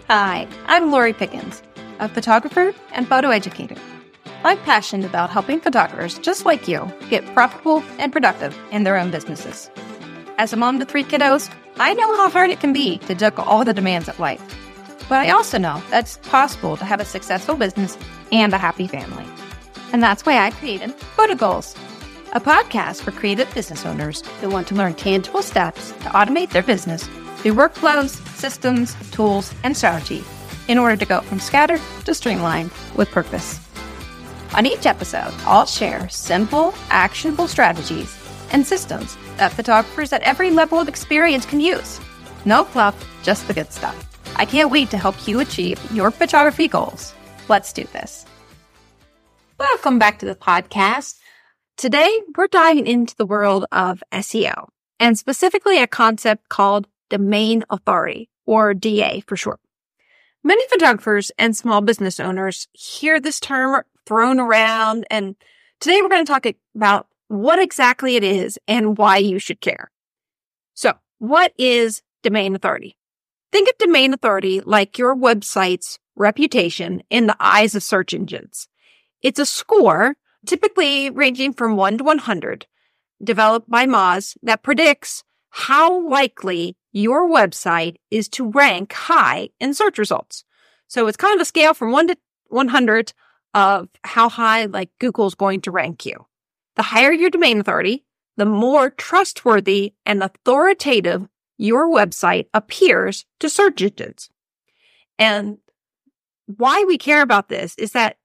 Hi, I'm Lori Pickens, a photographer and photo educator. I'm passionate about helping photographers just like you get profitable and productive in their own businesses. As a mom to 3 kiddos, I know how hard it can be to juggle all the demands of life. But I also know that it's possible to have a successful business and a happy family. And that's why I created Photo Goals, a podcast for creative business owners who want to learn tangible steps to automate their business through workflows, systems, tools, and strategy in order to go from scattered to streamlined with purpose. On each episode, I'll share simple, actionable strategies and systems that photographers at every level of experience can use. No fluff, just the good stuff. I can't wait to help you achieve your photography goals. Let's do this. Welcome back to the podcast. Today, we're diving into the world of SEO, and specifically a concept called domain authority, or DA for short. Many photographers and small business owners hear this term thrown around, and today we're going to talk about what exactly it is and why you should care. So, what is domain authority? Think of domain authority like your website's reputation in the eyes of search engines. It's a score, typically ranging from 1 to 100, developed by Moz, that predicts how likely your website is to rank high in search results. So it's kind of a scale from 1 to 100 of how high Google's going to rank you. The higher your domain authority, the more trustworthy and authoritative your website appears to search engines. And why we care about this is that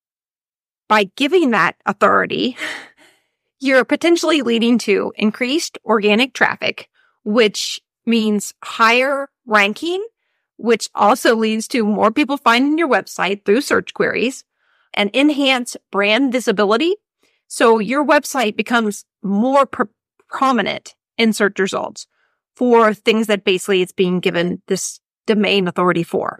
by giving that authority, you're potentially leading to increased organic traffic, which means higher ranking, which also leads to more people finding your website through search queries, and enhanced brand visibility. So your website becomes more prominent in search results for things that basically it's being given this domain authority for,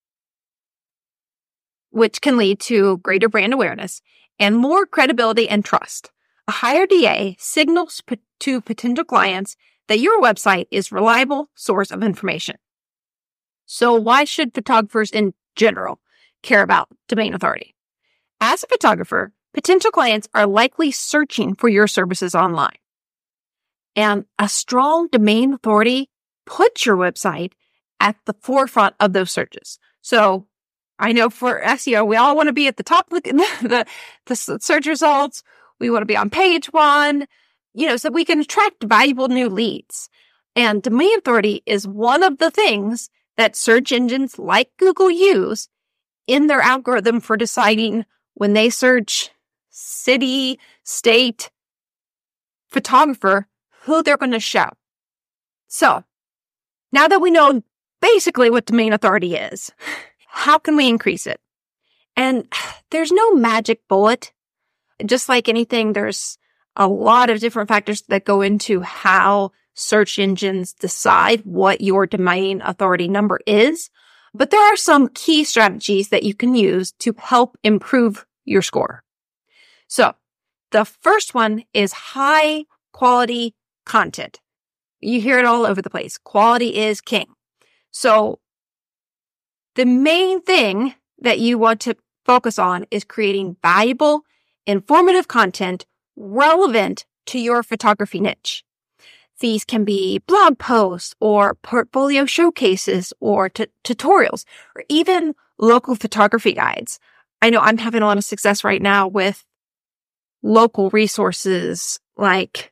which can lead to greater brand awareness and more credibility and trust. A higher DA signals to potential clients that your website is a reliable source of information. So why should photographers in general care about domain authority? As a photographer, potential clients are likely searching for your services online. And a strong domain authority puts your website at the forefront of those searches. So I know for SEO, we all want to be at the top of the search results. We want to be on page 1, so we can attract valuable new leads. And domain authority is one of the things that search engines like Google use in their algorithm for deciding when they search city, state, photographer, who they're going to show. So now that we know basically what domain authority is, how can we increase it? And there's no magic bullet. Just like anything, there's a lot of different factors that go into how search engines decide what your domain authority number is. But there are some key strategies that you can use to help improve your score. So the first one is high quality content. You hear it all over the place. Quality is king. So the main thing that you want to focus on is creating valuable, informative content relevant to your photography niche. These can be blog posts or portfolio showcases or tutorials or even local photography guides. I know I'm having a lot of success right now with local resources like,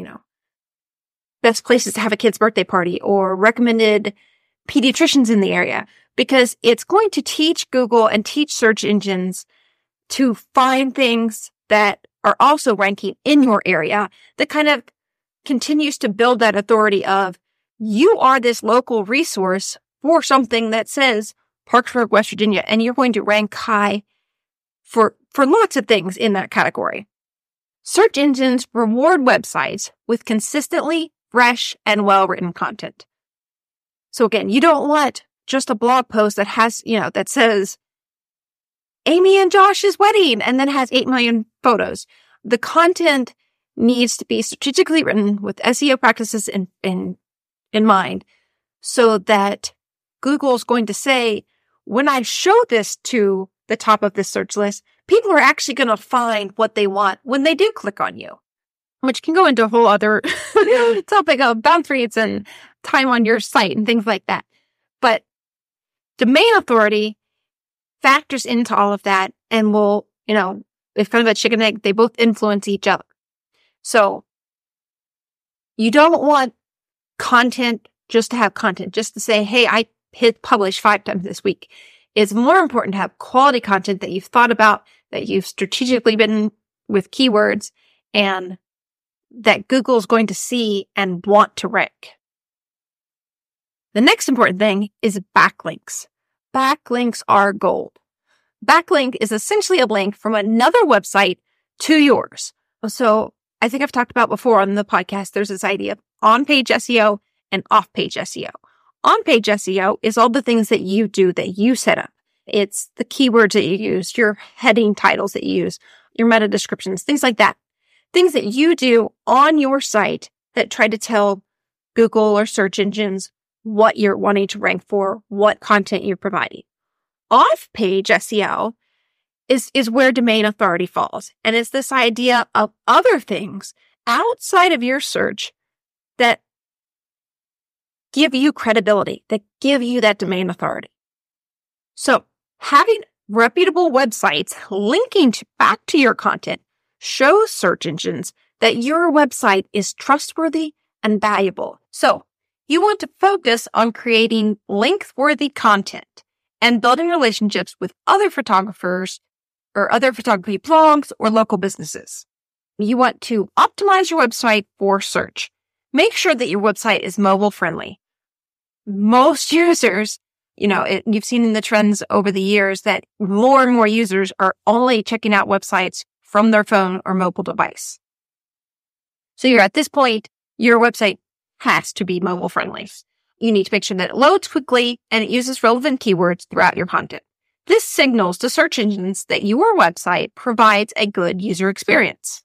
best places to have a kid's birthday party or recommended pediatricians in the area, because it's going to teach Google and teach search engines to find things that are also ranking in your area that kind of continues to build that authority of you are this local resource for something that says Parkersburg, West Virginia, and you're going to rank high for lots of things in that category. Search engines reward websites with consistently fresh and well-written content. So again, you don't want just a blog post that has, that says Amy and Josh's wedding and then has 8 million photos. The content needs to be strategically written with SEO practices in mind so that Google's going to say, when I show this to the top of this search list, people are actually going to find what they want when they do click on you, which can go into a whole other topic of bounce rates and time on your site and things like that. But domain authority factors into all of that and will, it's kind of a chicken and egg. They both influence each other. So you don't want content just to have content, just to say, hey, I hit publish 5 times this week. It's more important to have quality content that you've thought about, that you've strategically been with keywords, and that Google's going to see and want to rank. The next important thing is backlinks. Backlinks are gold. Backlink is essentially a link from another website to yours. So I think I've talked about before on the podcast, there's this idea of on-page SEO and off-page SEO. On-page SEO is all the things that you do, that you set up. It's the keywords that you use, your heading titles that you use, your meta descriptions, things like that. Things that you do on your site that try to tell Google or search engines what you're wanting to rank for, what content you're providing. Off-page SEO is where domain authority falls. And it's this idea of other things outside of your search that give you credibility, that give you that domain authority. So having reputable websites linking back to your content shows search engines that your website is trustworthy and valuable. So you want to focus on creating link-worthy content and building relationships with other photographers or other photography blogs or local businesses. You want to optimize your website for search. Make sure that your website is mobile friendly. Most users, you've seen in the trends over the years that more and more users are only checking out websites from their phone or mobile device. So you're at this point, your website has to be mobile friendly. You need to make sure that it loads quickly and it uses relevant keywords throughout your content. This signals to search engines that your website provides a good user experience.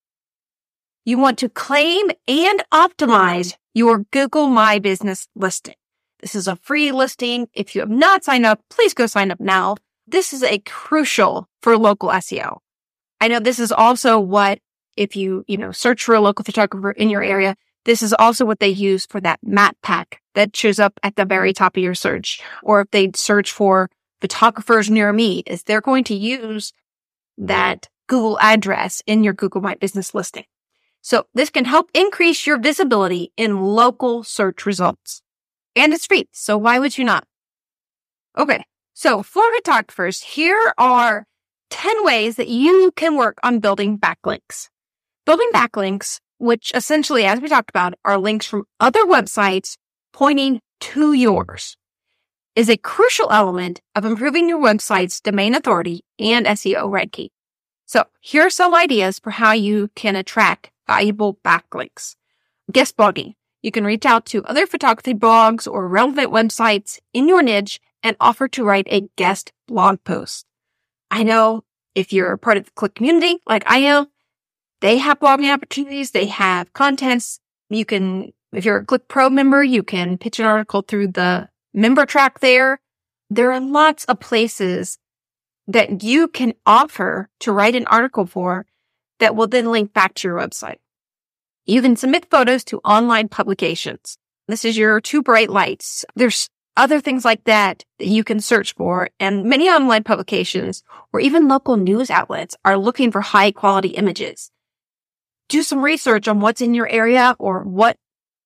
You want to claim and optimize your Google My Business listing. This is a free listing. If you have not signed up, please go sign up now. This is crucial for local SEO. I know this is also what, if you search for a local photographer in your area, this is also what they use for that map pack that shows up at the very top of your search. Or if they search for photographers near me, is they're going to use that Google address in your Google My Business listing. So this can help increase your visibility in local search results. And it's free, so why would you not? Okay, so for photographers, here are 10 ways that you can work on building backlinks. Building backlinks, which essentially, as we talked about, are links from other websites pointing to yours, is a crucial element of improving your website's domain authority and SEO ranking. So here are some ideas for how you can attract valuable backlinks. Guest blogging. You can reach out to other photography blogs or relevant websites in your niche and offer to write a guest blog post. I know if you're a part of the Click community, like I am, they have blogging opportunities. They have contents. You can, if you're a Click Pro member, you can pitch an article through the member track there. There are lots of places that you can offer to write an article for that will then link back to your website. You can submit photos to online publications. This is your 2 bright lights. There's other things like that you can search for, and many online publications or even local news outlets are looking for high quality images. Do some research on what's in your area or what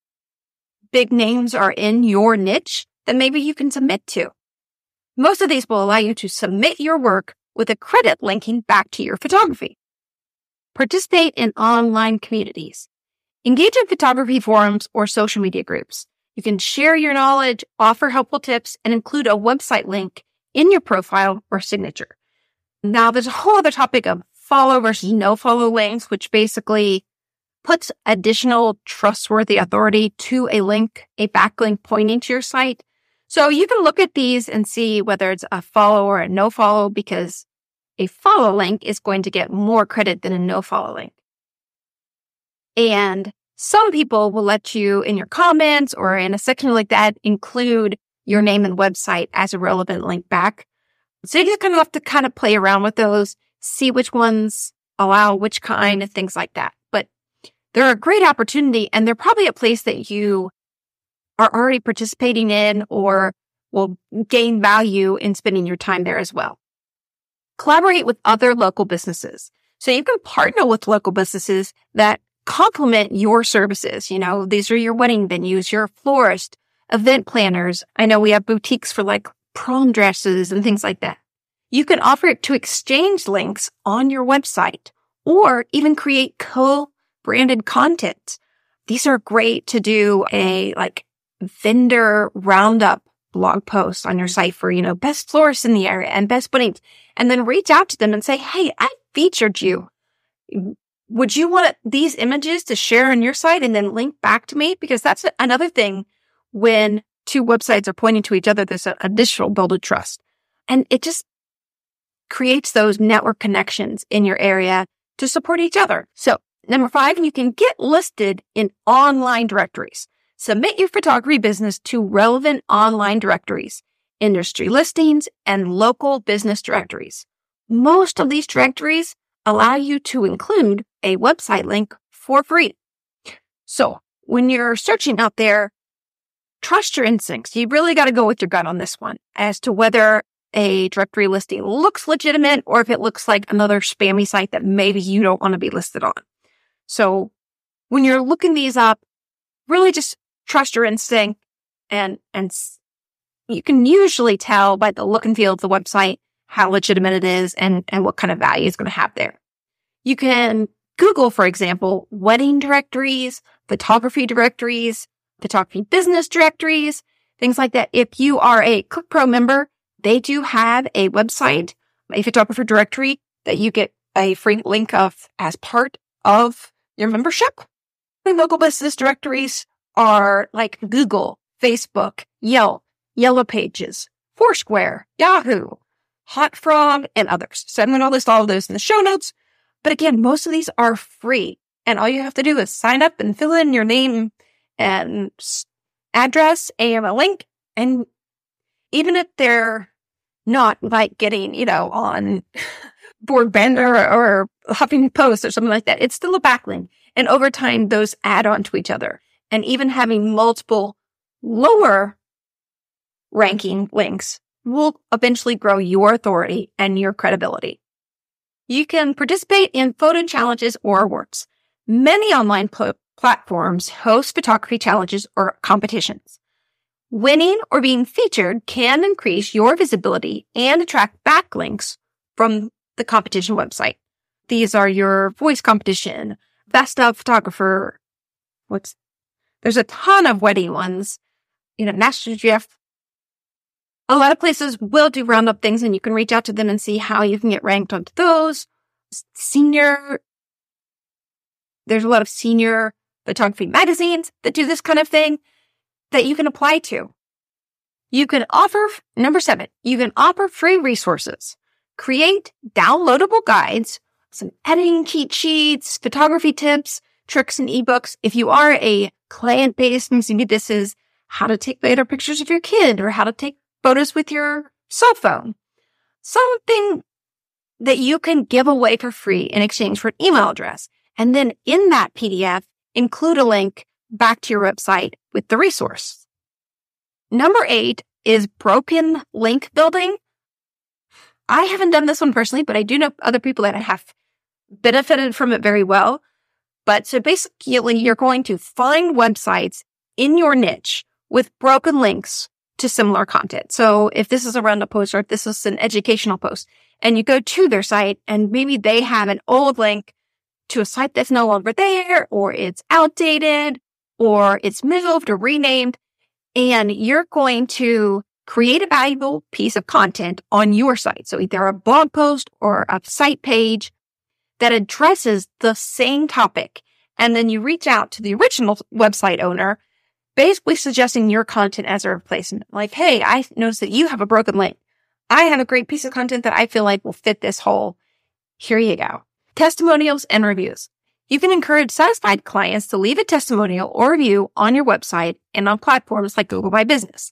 big names are in your niche that maybe you can submit to. Most of these will allow you to submit your work with a credit linking back to your photography. Participate in online communities. Engage in photography forums or social media groups. You can share your knowledge, offer helpful tips, and include a website link in your profile or signature. Now, there's a whole other topic of follow versus no follow links, which basically puts additional trustworthy authority to a link, a backlink pointing to your site. So you can look at these and see whether it's a follow or a no follow, because a follow link is going to get more credit than a no follow link. And some people will let you in your comments or in a section like that include your name and website as a relevant link back. So you just kind of have to kind of play around with those, see which ones allow which kind of things like that. But they're a great opportunity, and they're probably a place that you are already participating in or will gain value in spending your time there as well. Collaborate with other local businesses. So you can partner with local businesses that complement your services. You know, these are your wedding venues, your florist, event planners. I know we have boutiques for like prom dresses and things like that. You can offer it to exchange links on your website or even create co-branded content. These are great to do a like vendor roundup blog post on your site for, you know, best florists in the area and best weddings, and then reach out to them and say, hey, I featured you. Would you want these images to share on your site and then link back to me? Because that's another thing when two websites are pointing to each other, there's an additional build of trust. And it just creates those network connections in your area to support each other. So 5, you can get listed in online directories. Submit your photography business to relevant online directories, industry listings, and local business directories. Most of these directories allow you to include a website link for free. So when you're searching out there, trust your instincts. You really got to go with your gut on this one as to whether a directory listing looks legitimate or if it looks like another spammy site that maybe you don't want to be listed on. So when you're looking these up, really just trust your instinct, and you can usually tell by the look and feel of the website how legitimate it is and what kind of value it's going to have there. You can Google, for example, wedding directories, photography business directories, things like that. If you are a ClickPro member, they do have a website, a photographer directory that you get a free link of as part of your membership. The local business directories are like Google, Facebook, Yelp, Yellow Pages, Foursquare, Yahoo, Hot Frog, and others. So I'm going to list all of those in the show notes. But again, most of these are free. And all you have to do is sign up and fill in your name and address and a link. And even if they're not like getting, you know, on Boardbender or Huffington Post or something like that, it's still a backlink. And over time, those add on to each other. And even having multiple lower ranking links will eventually grow your authority and your credibility. You can participate in photo challenges or awards. Many online platforms host photography challenges or competitions. Winning or being featured can increase your visibility and attract backlinks from the competition website. These are your voice competition, best of photographer. There's a ton of wedding ones, you know, National Geographic. A lot of places will do roundup things, and you can reach out to them and see how you can get ranked onto those. There's a lot of senior photography magazines that do this kind of thing that you can apply to. You can offer, 7, you can offer free resources. Create downloadable guides, some editing cheat sheets, photography tips, tricks, and ebooks. If you are a client-based, maybe this is how to take better pictures of your kid or how to take photos with your cell phone. Something that you can give away for free in exchange for an email address. And then in that PDF, include a link back to your website with the resource. 8 is broken link building. I haven't done this one personally, but I do know other people that have benefited from it very well. But so basically, you're going to find websites in your niche with broken links to similar content. So if this is a roundup post or if this is an educational post, and you go to their site and maybe they have an old link to a site that's no longer there, or it's outdated, or it's moved or renamed, and you're going to create a valuable piece of content on your site. So either a blog post or a site page that addresses the same topic. And then you reach out to the original website owner, basically suggesting your content as a replacement. Like, hey, I noticed that you have a broken link. I have a great piece of content that I feel like will fit this hole. Here you go. Testimonials and reviews. You can encourage satisfied clients to leave a testimonial or review on your website and on platforms like Google My Business.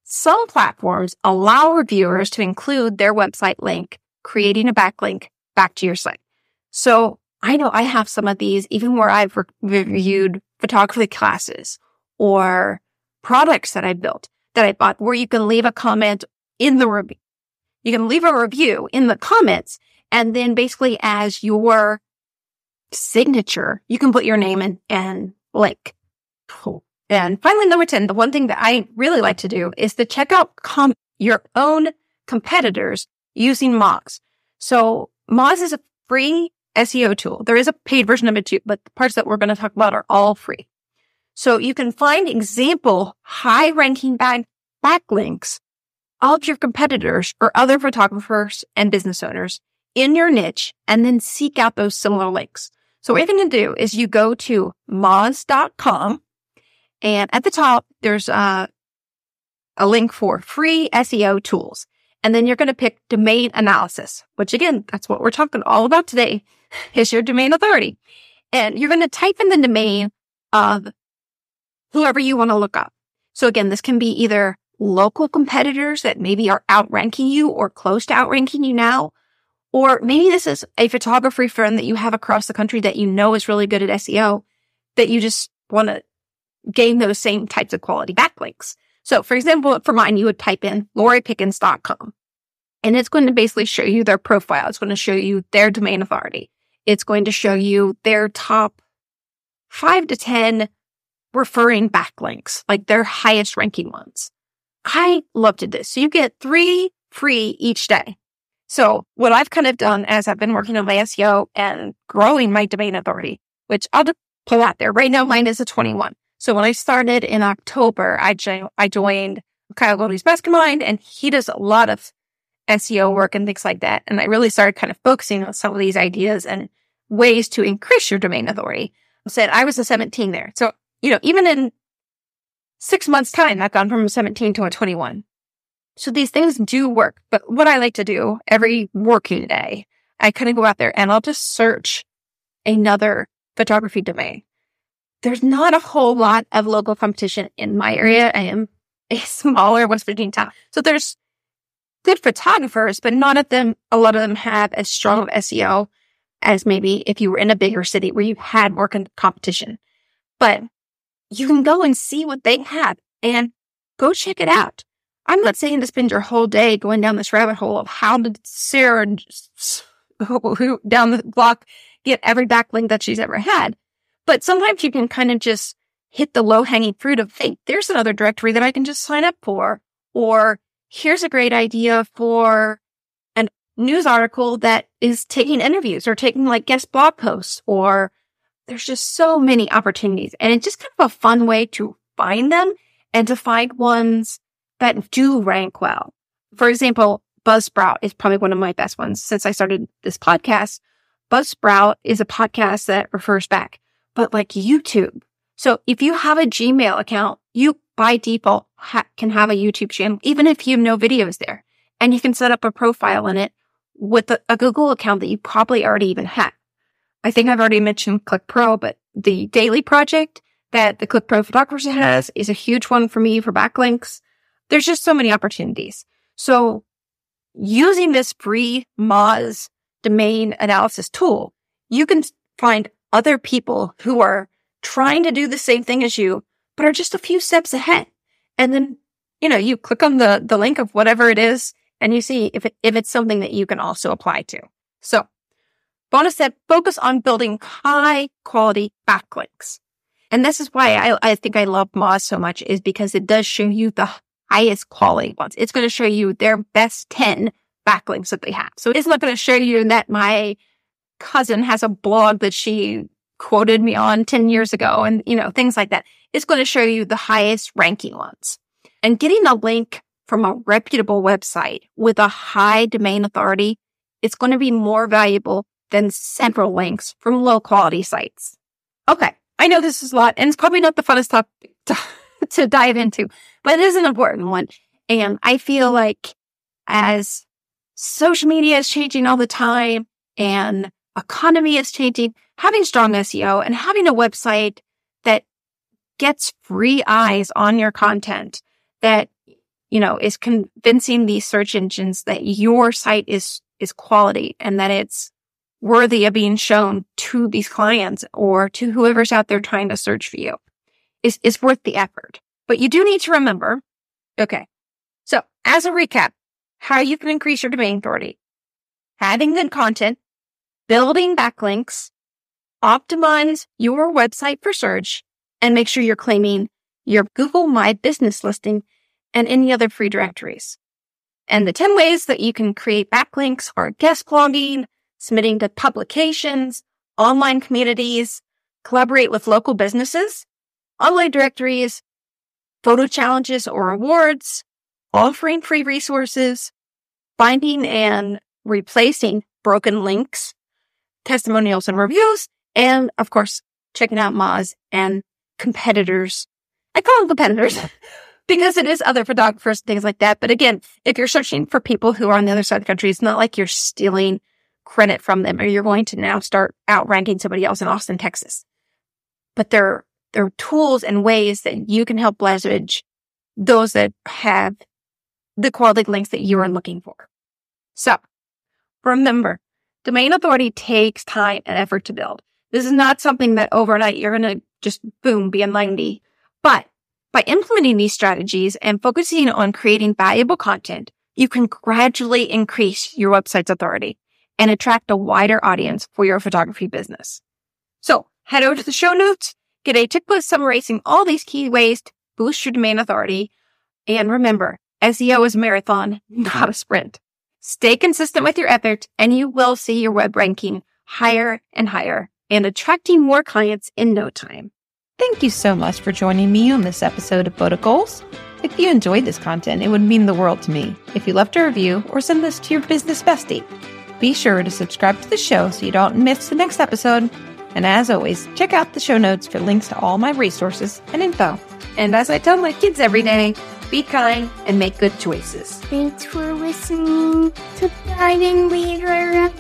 some platforms allow reviewers to include their website link, creating a backlink back to your site. So I know I have some of these, even where I've reviewed photography classes or products that I built, that I bought, where you can leave a comment in the review. You can leave a review in the comments, and then basically as your signature, you can put your name in and link. Cool. And finally, number 10, the one thing that I really like to do is to check out your own competitors using Moz. So Moz is a free SEO tool. There is a paid version of it too, but the parts that we're going to talk about are all free. So you can find example high-ranking backlinks of your competitors or other photographers and business owners in your niche, and then seek out those similar links. So what you're going to do is you go to moz.com, and at the top, there's a link for free SEO tools. And then you're going to pick domain analysis, which again, that's what we're talking all about today, is your domain authority. And you're going to type in the domain of whoever you want to look up. So again, this can be either local competitors that maybe are outranking you or close to outranking you now, or maybe this is a photography friend that you have across the country that you know is really good at SEO, that you just want to gain those same types of quality backlinks. So for example, for mine, you would type in LoriPickens.com, and it's going to basically show you their profile. It's going to show you their domain authority. It's going to show you their top 5 to 10 referring backlinks, like their highest ranking ones. I love to do this. So you get 3 free each day. So what I've kind of done as I've been working on my SEO and growing my domain authority, which I'll just put out there. Right now, mine is a 21. So when I started in October, I joined Kyle Goldie's mastermind, and he does a lot of SEO work and things like that. And I really started kind of focusing on some of these ideas and ways to increase your domain authority. I was a 17 there. So, even in 6 months' time, I've gone from a 17 to a 21. So these things do work. But what I like to do every working day, I kind of go out there and I'll just search another photography domain. There's not a whole lot of local competition in my area. I am a smaller West Virginia town. So there's good photographers, but a lot of them have as strong of SEO as maybe if you were in a bigger city where you had more competition. But you can go and see what they have and go check it out. I'm not saying to spend your whole day going down this rabbit hole of how did Sarah who down the block get every backlink that she's ever had. But sometimes you can kind of just hit the low-hanging fruit of, hey, there's another directory that I can just sign up for. Or here's a great idea for a news article that is taking interviews or taking like guest blog posts. Or there's just so many opportunities. And it's just kind of a fun way to find them and to find ones that do rank well. For example, Buzzsprout is probably one of my best ones since I started this podcast. Buzzsprout is a podcast that refers back, but like YouTube. So if you have a Gmail account, you by default can have a YouTube channel, even if you have no videos there. And you can set up a profile in it with a Google account that you probably already even have. I think I've already mentioned ClickPro, but the daily project that the ClickPro photographer has is a huge one for me for backlinks. There's just so many opportunities. So using this free Moz domain analysis tool, you can find other people who are trying to do the same thing as you, but are just a few steps ahead. And then, you click on the link of whatever it is, and you see if it's something that you can also apply to. So bonus tip, focus on building high quality backlinks. And this is why I think I love Moz so much, is because it does show you the highest quality ones. It's going to show you their best 10 backlinks that they have. So it's not going to show you that my cousin has a blog that she quoted me on 10 years ago and, things like that. It's going to show you the highest ranking ones. And getting a link from a reputable website with a high domain authority, it's going to be more valuable than several links from low quality sites. Okay. I know this is a lot, and it's probably not the funnest topic to dive into, but it is an important one. And I feel like as social media is changing all the time and economy is changing, having strong SEO and having a website that gets free eyes on your content, that is convincing these search engines that your site is quality and that it's worthy of being shown to these clients or to whoever's out there trying to search for you is worth the effort. But you do need to remember, okay, so as a recap, how you can increase your domain authority: having good content, building backlinks, optimize your website for search, and make sure you're claiming your Google My Business listing and any other free directories. And the 10 ways that you can create backlinks are guest blogging, submitting to publications, online communities, collaborate with local businesses, online directories, photo challenges or awards, offering free resources, finding and replacing broken links, testimonials and reviews, and of course, checking out Moz and competitors. I call them competitors because it is other photographers and things like that. But again, if you're searching for people who are on the other side of the country, it's not like you're stealing credit from them or you're going to now start outranking somebody else in Austin, Texas. But there are tools and ways that you can help leverage those that have the quality links that you are looking for. So remember, domain authority takes time and effort to build. This is not something that overnight you're going to just boom, be a 90. But by implementing these strategies and focusing on creating valuable content, you can gradually increase your website's authority and attract a wider audience for your photography business. So head over to the show notes, get a checklist summarizing all these key ways to boost your domain authority. And remember, SEO is a marathon, not a sprint. Stay consistent with your efforts and you will see your web ranking higher and higher and attracting more clients in no time. Thank you so much for joining me on this episode of Photo Goals. If you enjoyed this content, it would mean the world to me if you left a review or send this to your business bestie. Be sure to subscribe to the show so you don't miss the next episode. And as always, check out the show notes for links to all my resources and info. And as I tell my kids every day, be kind and make good choices. Thanks for listening to Guiding Leader